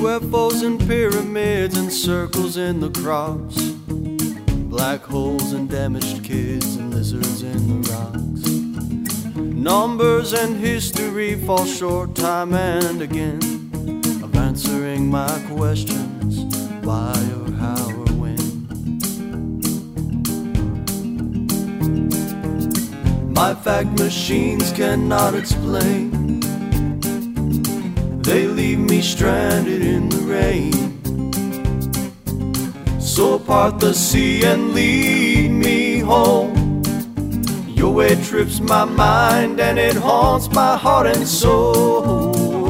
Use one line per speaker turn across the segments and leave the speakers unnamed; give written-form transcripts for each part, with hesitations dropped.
UFOs and pyramids and circles in the cross, black holes and damaged kids and lizards in the rocks. Numbers and history fall short time and again of answering my questions, why or how or when. My fact machines cannot explain. They leave me stranded in the rain. So part the sea and lead me home. Your way trips my mind and it haunts my heart and soul.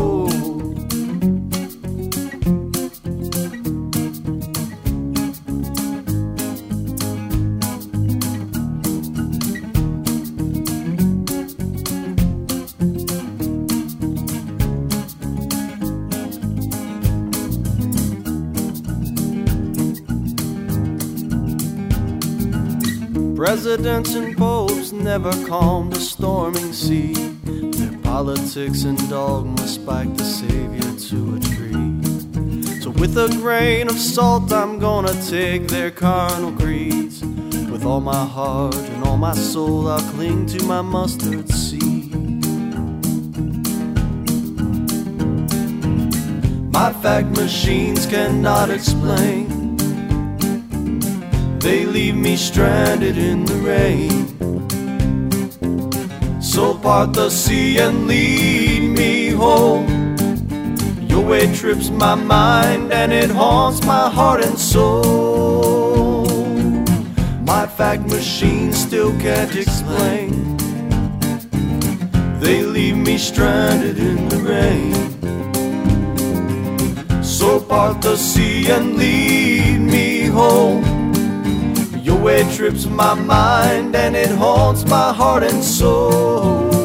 Presidents and popes never calmed a storming sea. Their politics and dogma spike the Savior to a tree. So with a grain of salt I'm gonna take their carnal creeds. With all my heart and all my soul I'll cling to my mustard seed. My fact machines cannot explain. They leave me stranded in the rain. So part the sea and lead me home. Your way trips my mind and it haunts my heart and soul. My fact machine still can't explain. They leave me stranded in the rain. So part the sea and lead me home. Your way trips my mind and it haunts my heart and soul.